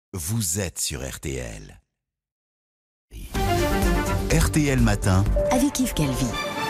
Vous êtes sur RTL. RTL Matin. Avec Yves Calvi.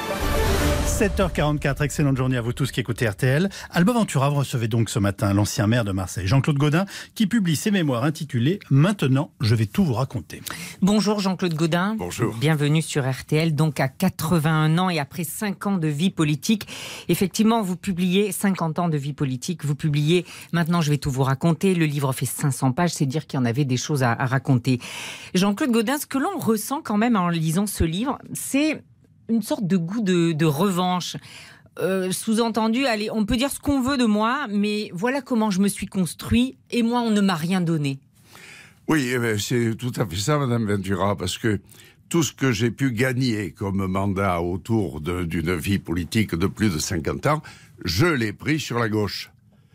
7h44, excellente journée à vous tous qui écoutez RTL. Alba Ventura recevait donc ce matin l'ancien maire de Marseille, Jean-Claude Gaudin, qui publie ses mémoires intitulées « Maintenant, je vais tout vous raconter ». Bonjour Jean-Claude Gaudin. Bonjour. Bienvenue sur RTL, donc à 81 ans et après 5 ans de vie politique. Effectivement, vous publiez 50 ans de vie politique, vous publiez « Maintenant, je vais tout vous raconter ». Le livre fait 500 pages, c'est dire qu'il y en avait des choses à raconter. Jean-Claude Gaudin, ce que l'on ressent quand même en lisant ce livre, c'est une sorte de goût de revanche. Sous-entendu, allez, on peut dire ce qu'on veut de moi, mais voilà comment je me suis construit et moi, on ne m'a rien donné. Oui, c'est tout à fait ça, Madame Ventura, parce que tout ce que j'ai pu gagner comme mandat autour d'une vie politique de plus de 50 ans, je l'ai pris sur la gauche.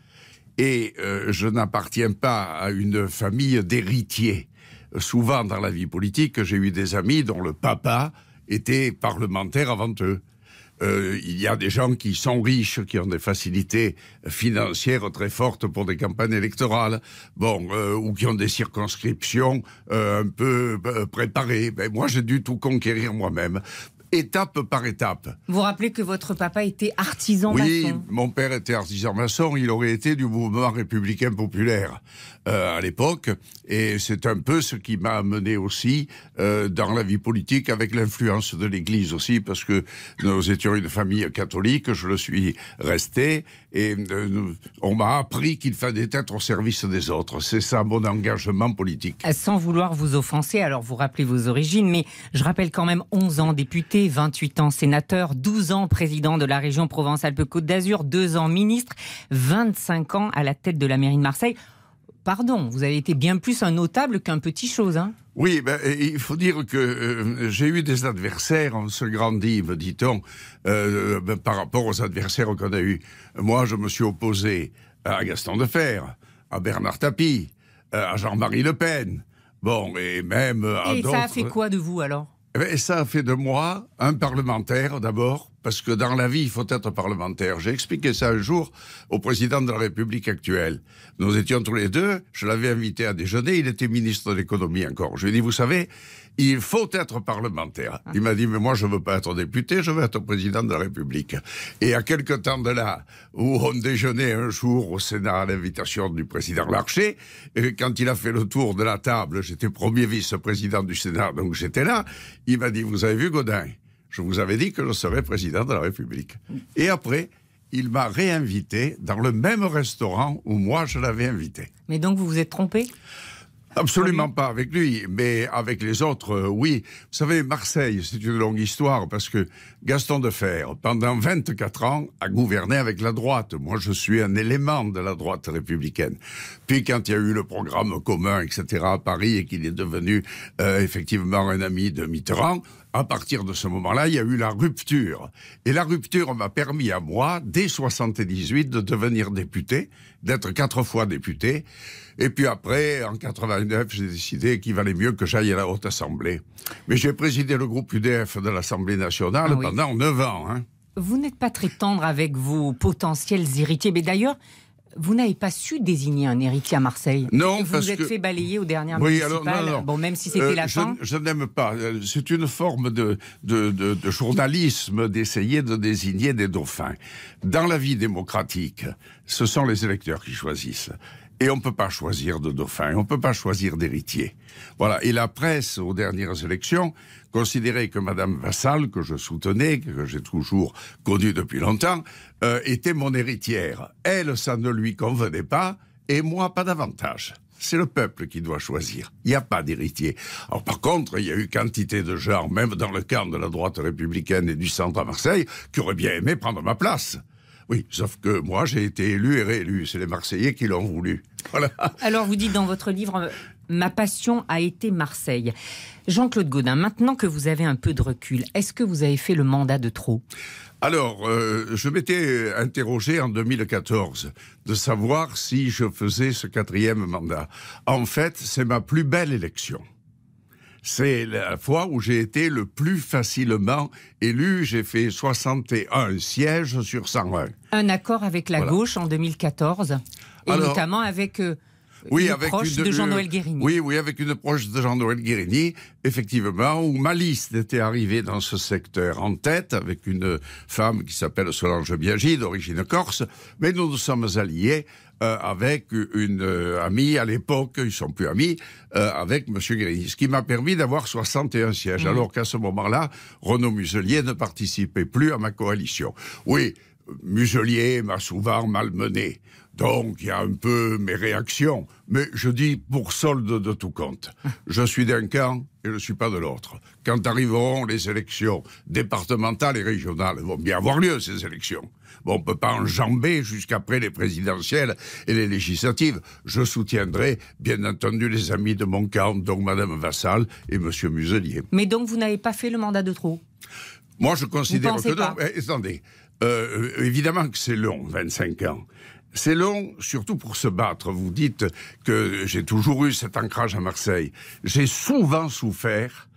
Et je n'appartiens pas à une famille d'héritiers. Souvent, dans la vie politique, j'ai eu des amis dont le papa était parlementaire avant eux. Il y a des gens qui sont riches, qui ont des facilités financières très fortes pour des campagnes électorales, ou qui ont des circonscriptions un peu préparées. Ben, moi, j'ai dû tout conquérir moi-même, étape par étape. Vous rappelez que votre papa était artisan maçon. Oui, mon père était artisan maçon, il aurait été du mouvement républicain populaire à l'époque, et c'est un peu ce qui m'a amené aussi dans la vie politique, avec l'influence de l'Église aussi, parce que nous étions une famille catholique, je le suis resté, et on m'a appris qu'il fallait être au service des autres. C'est ça mon engagement politique. Sans vouloir vous offenser, alors vous rappelez vos origines, mais je rappelle quand même 11 ans député, 28 ans sénateur, 12 ans président de la région Provence-Alpes-Côte d'Azur, 2 ans ministre, 25 ans à la tête de la mairie de Marseille. Pardon, vous avez été bien plus un notable qu'un petit chose, hein ? Oui, il faut dire que j'ai eu des adversaires, on se grandit, me dit-on, par rapport aux adversaires qu'on a eus. Moi, je me suis opposé à Gaston Defferre, à Bernard Tapie, à Jean-Marie Le Pen, et même à d'autres. Et ça a fait quoi de vous, alors ? Ça a fait de moi un parlementaire, d'abord, parce que dans la vie, il faut être parlementaire. J'ai expliqué ça un jour au président de la République actuelle. Nous étions tous les deux, je l'avais invité à déjeuner, il était ministre de l'économie encore. Je lui ai dit, vous savez, il faut être parlementaire. Il m'a dit, mais moi je veux pas être député, je veux être président de la République. Et à quelque temps de là, où on déjeunait un jour au Sénat à l'invitation du président Larcher, et quand il a fait le tour de la table, j'étais premier vice-président du Sénat, donc j'étais là, il m'a dit, vous avez vu Gaudin ? Je vous avais dit que je serais président de la République. Et après, il m'a réinvité dans le même restaurant où moi je l'avais invité. Mais donc vous vous êtes trompé ? Absolument pas avec lui, mais avec les autres, oui. Vous savez, Marseille, c'est une longue histoire, parce que Gaston Defferre, pendant 24 ans, a gouverné avec la droite. Moi, je suis un élément de la droite républicaine. Puis, quand il y a eu le programme commun, etc., à Paris, et qu'il est devenu effectivement un ami de Mitterrand, à partir de ce moment-là, il y a eu la rupture. Et la rupture m'a permis à moi, dès 78, de devenir député, d'être 4 fois député. Et puis après, en 89, j'ai décidé qu'il valait mieux que j'aille à la Haute Assemblée. Mais j'ai présidé le groupe UDF de l'Assemblée nationale pendant 9 ans. Vous n'êtes pas très tendre avec vos potentiels héritiers. Mais d'ailleurs, vous n'avez pas su désigner un héritier à Marseille. Non, vous parce vous êtes fait balayer aux dernières municipales. municipales. Non. Bon, même si c'était la fin. Je n'aime pas. C'est une forme de journalisme d'essayer de désigner des dauphins. Dans la vie démocratique, ce sont les électeurs qui choisissent. Et on ne peut pas choisir de dauphin, on ne peut pas choisir d'héritier. Voilà. Et la presse, aux dernières élections, considérait que Madame Vassal, que je soutenais, que j'ai toujours connue depuis longtemps, était mon héritière. Elle, ça ne lui convenait pas, et moi, pas davantage. C'est le peuple qui doit choisir. Il n'y a pas d'héritier. Alors, par contre, il y a eu quantité de gens, même dans le camp de la droite républicaine et du centre à Marseille, qui auraient bien aimé prendre ma place. Oui, sauf que moi, j'ai été élu et réélu. C'est les Marseillais qui l'ont voulu. Voilà. Alors, vous dites dans votre livre, ma passion a été Marseille. Jean-Claude Gaudin, maintenant que vous avez un peu de recul, est-ce que vous avez fait le mandat de trop ? Alors, je m'étais interrogé en 2014 de savoir si je faisais ce 4e mandat. En fait, c'est ma plus belle élection. C'est la fois où j'ai été le plus facilement élu. J'ai fait 61 sièges sur 101. Un accord avec la gauche en 2014, et alors, notamment avec Oui, une proche de Jean-Noël Guérini. Oui, avec une proche de Jean-Noël Guérini, effectivement, où ma liste était arrivée dans ce secteur en tête, avec une femme qui s'appelle Solange Biaggi, d'origine corse, mais nous sommes alliés avec une amie à l'époque, ils sont plus amis, avec M. Guérini, ce qui m'a permis d'avoir 61 sièges, alors qu'à ce moment-là, Renaud Muselier ne participait plus à ma coalition. Oui, Muselier m'a souvent malmené. Donc, il y a un peu mes réactions. Mais je dis pour solde de tout compte. Je suis d'un camp et je ne suis pas de l'autre. Quand arriveront les élections départementales et régionales, vont bien avoir lieu ces élections. Bon, on ne peut pas enjamber jusqu'après les présidentielles et les législatives. Je soutiendrai, bien entendu, les amis de mon camp, donc Mme Vassal et M. Muselier. Mais donc, vous n'avez pas fait le mandat de trop? Moi, je considère que pas. non. Attendez, évidemment que c'est long, 25 ans. C'est long, surtout pour se battre. Vous dites que j'ai toujours eu cet ancrage à Marseille. J'ai souvent souffert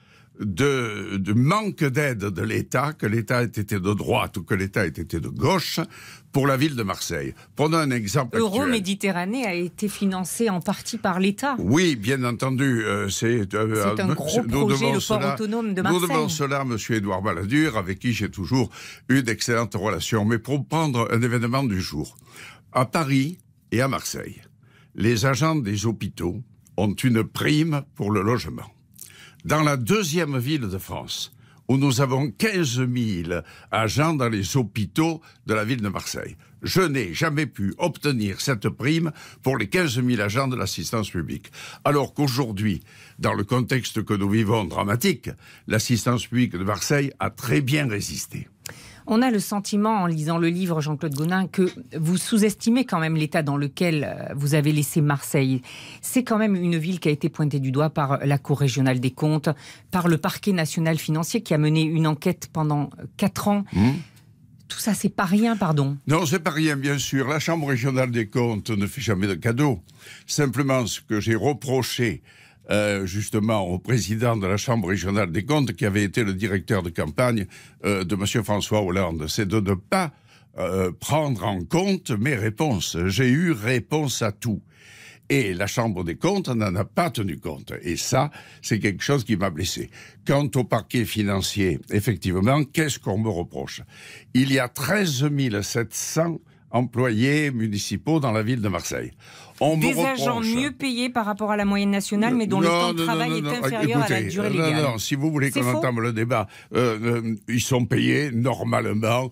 de manque d'aide de l'État, que l'État ait été de droite ou que l'État ait été de gauche, pour la ville de Marseille. Prenons un exemple actuel. Euroméditerranée a été financé en partie par l'État. Oui, bien entendu. C'est un gros projet, le port autonome de Marseille. Nous devons cela à M. Édouard Balladur, avec qui j'ai toujours eu d'excellentes relations. Mais pour prendre un événement du jour, à Paris et à Marseille, les agents des hôpitaux ont une prime pour le logement. Dans la deuxième ville de France, où nous avons 15 000 agents dans les hôpitaux de la ville de Marseille, je n'ai jamais pu obtenir cette prime pour les 15 000 agents de l'assistance publique. Alors qu'aujourd'hui, dans le contexte que nous vivons dramatique, l'assistance publique de Marseille a très bien résisté. On a le sentiment, en lisant le livre, Jean-Claude Godin, que vous sous-estimez quand même l'état dans lequel vous avez laissé Marseille. C'est quand même une ville qui a été pointée du doigt par la Cour régionale des comptes, par le parquet national financier qui a mené une enquête pendant 4 ans. Tout ça, c'est pas rien, pardon. Non, c'est pas rien, bien sûr. La Chambre régionale des comptes ne fait jamais de cadeaux. Simplement, ce que j'ai reproché justement au président de la Chambre régionale des comptes, qui avait été le directeur de campagne de M. François Hollande, c'est de ne pas prendre en compte mes réponses. J'ai eu réponse à tout. Et la Chambre des comptes n'en a pas tenu compte. Et ça, c'est quelque chose qui m'a blessé. Quant au parquet financier, effectivement, qu'est-ce qu'on me reproche? Il y a 13 700 employés municipaux dans la ville de Marseille. Des agents mieux payés par rapport à la moyenne nationale, mais dont le temps de travail est inférieur à la durée légale. Non, si vous voulez qu'on entame le débat, ils sont payés normalement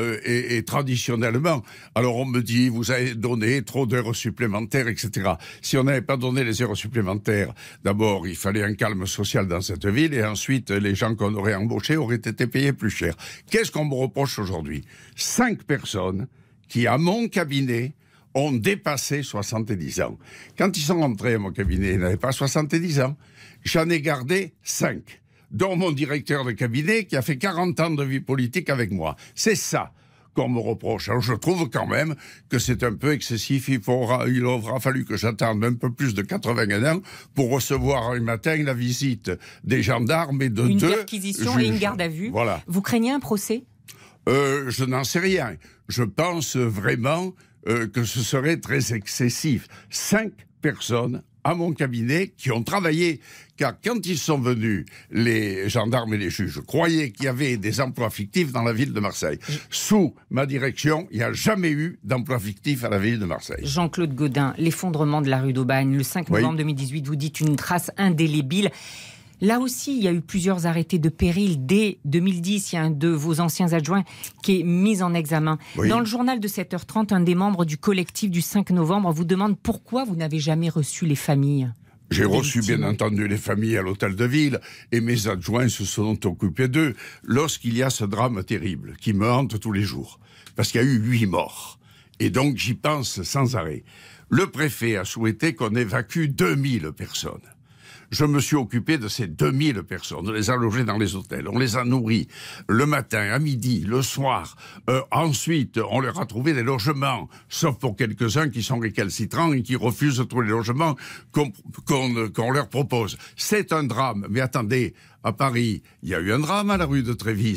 et traditionnellement. Alors on me dit, vous avez donné trop d'heures supplémentaires, etc. Si on n'avait pas donné les heures supplémentaires, d'abord, il fallait un calme social dans cette ville, et ensuite, les gens qu'on aurait embauchés auraient été payés plus cher. Qu'est-ce qu'on me reproche aujourd'hui? 5 personnes qui, à mon cabinet, ont dépassé 70 ans. Quand ils sont rentrés à mon cabinet, ils n'avaient pas 70 ans. J'en ai gardé 5, dont mon directeur de cabinet qui a fait 40 ans de vie politique avec moi. C'est ça qu'on me reproche. Alors je trouve quand même que c'est un peu excessif. Il aura fallu que j'attende un peu plus de 81 ans pour recevoir un matin la visite des gendarmes et de une 2 perquisition juges. Et une garde à vue. Voilà. Vous craignez un procès? Je n'en sais rien. Je pense vraiment que ce serait très excessif. 5 personnes à mon cabinet qui ont travaillé, car quand ils sont venus, les gendarmes et les juges croyaient qu'il y avait des emplois fictifs dans la ville de Marseille. Sous ma direction, il n'y a jamais eu d'emploi fictif à la ville de Marseille. Jean-Claude Godin, l'effondrement de la rue d'Aubagne, le 5 novembre 2018, vous dites une trace indélébile. Là aussi, il y a eu plusieurs arrêtés de péril. Dès 2010, il y a un de vos anciens adjoints qui est mis en examen. Oui. Dans le journal de 7h30, un des membres du collectif du 5 novembre vous demande pourquoi vous n'avez jamais reçu les familles. J'ai reçu, bien entendu, les familles à l'hôtel de ville, et mes adjoints se sont occupés d'eux lorsqu'il y a ce drame terrible qui me hante tous les jours. Parce qu'il y a eu 8 morts. Et donc, j'y pense sans arrêt. Le préfet a souhaité qu'on évacue 2000 personnes. Je me suis occupé de ces 2000 personnes. On les a logées dans les hôtels. On les a nourris le matin, à midi, le soir. Ensuite, on leur a trouvé des logements. Sauf pour quelques-uns qui sont récalcitrants et qui refusent tous les logements qu'on leur propose. C'est un drame. Mais attendez, à Paris, il y a eu un drame à la rue de Trévise.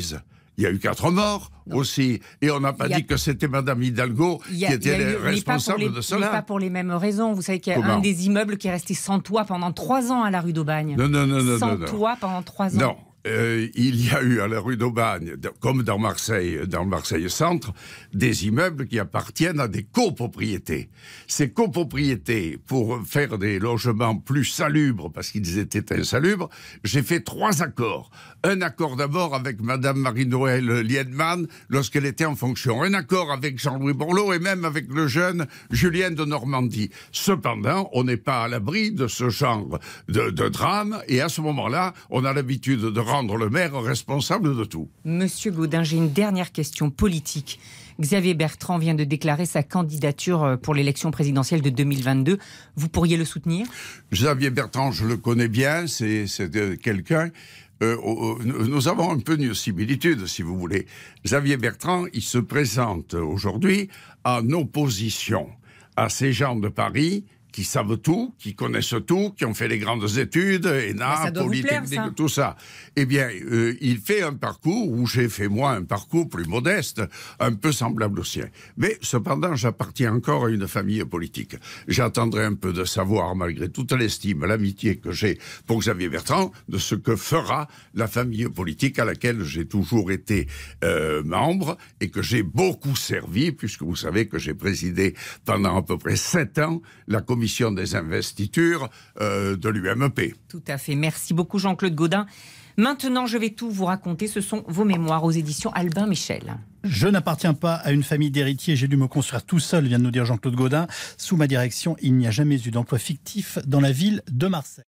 Il y a eu 4 morts aussi. Et on n'a pas dit que c'était Madame Hidalgo qui était responsable de cela. Mais pas pour les mêmes raisons. Vous savez qu'il y a un des immeubles qui est resté sans toit pendant 3 ans à la rue d'Aubagne. Non. Sans toit pendant 3 ans. Non. Il y a eu à la rue d'Aubagne, comme dans Marseille Centre, des immeubles qui appartiennent à des copropriétés. Ces copropriétés, pour faire des logements plus salubres, parce qu'ils étaient insalubres, j'ai fait 3 accords. Un accord d'abord avec Madame Marie-Noëlle Liedman, lorsqu'elle était en fonction. Un accord avec Jean-Louis Borloo et même avec le jeune Julien de Normandie. Cependant, on n'est pas à l'abri de ce genre de drame, et à ce moment-là, on a l'habitude de rendre le maire responsable de tout. Monsieur Gaudin, j'ai une dernière question politique. Xavier Bertrand vient de déclarer sa candidature pour l'élection présidentielle de 2022. Vous pourriez le soutenir ? Xavier Bertrand, je le connais bien, c'est quelqu'un... nous avons un peu une similitude, si vous voulez. Xavier Bertrand, il se présente aujourd'hui en opposition à ces gens de Paris qui savent tout, qui connaissent tout, qui ont fait les grandes études, ENA, Polytechnique, tout ça. Eh bien, il fait un parcours où j'ai fait, moi, un parcours plus modeste, un peu semblable au sien. Mais, cependant, j'appartiens encore à une famille politique. J'attendrai un peu de savoir, malgré toute l'estime, l'amitié que j'ai pour Xavier Bertrand, de ce que fera la famille politique à laquelle j'ai toujours été membre et que j'ai beaucoup servi, puisque vous savez que j'ai présidé pendant à peu près 7 ans la commission des investitures de l'UMP. Tout à fait. Merci beaucoup Jean-Claude Gaudin. Maintenant, je vais tout vous raconter. Ce sont vos mémoires aux éditions Albin Michel. Je n'appartiens pas à une famille d'héritiers. J'ai dû me construire tout seul, vient de nous dire Jean-Claude Gaudin. Sous ma direction, il n'y a jamais eu d'emploi fictif dans la ville de Marseille.